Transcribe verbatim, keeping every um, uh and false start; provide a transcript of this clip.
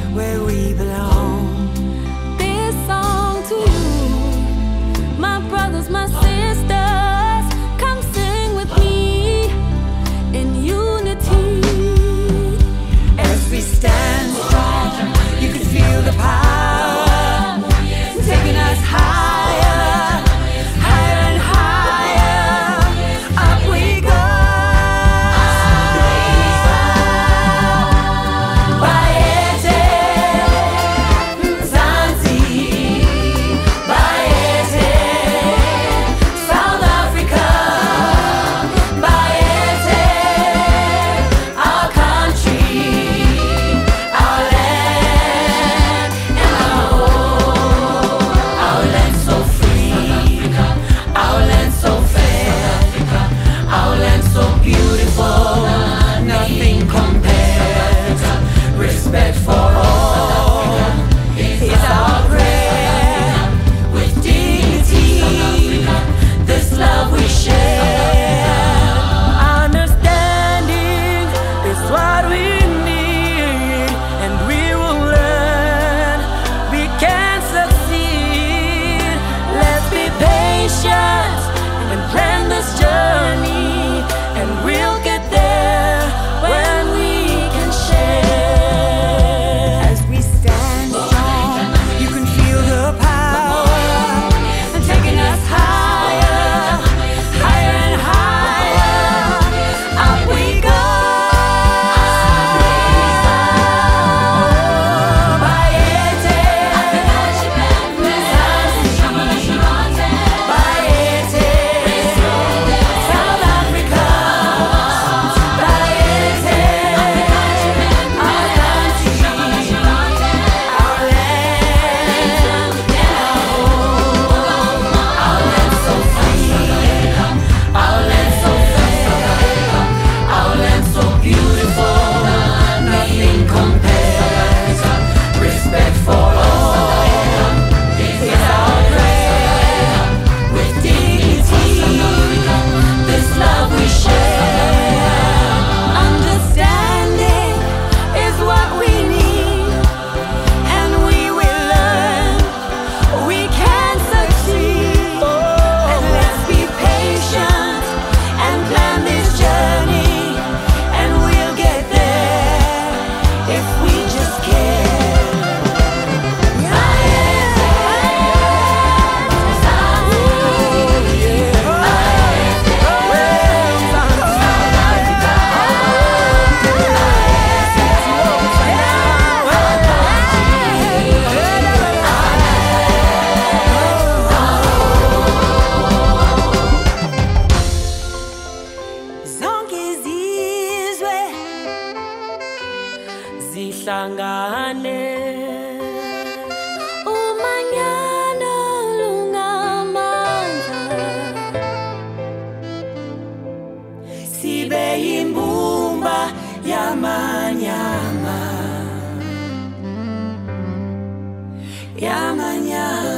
where we belong. This song to you, my brothers, my sisters, come sing with me in unity. As we stand strong, you can feel the power taking us higher, higher and higher. Up we go. Baete, Mzansi, Baete, South Africa, Baete, our country, our land and our home, our land so free, our land so fair, our land so beautiful, nothing compares. Respect for all is our prayer. With dignity, this love we share. Understanding is what we need, and we will learn. We can succeed. Let's be patient and plan this journey, and we'll get there when we can share. As we stand strong, you can feel the power taking us higher, higher and higher. Up we go. Baete, Baete, South Africa, Baete, our country, our land and our home, our land so free, our land so fair, our land so beautiful, nothing compares. Respect for all is our prayer. With dignity, this love we share. Understanding is what we need, and we will learn. We can succeed. And let's be patient and plan this journey, and we'll get there if we just care. Zonke izizwe zihlangane, Umanyano lungamandla, sibe yimbumba yamanyama, yamanyama.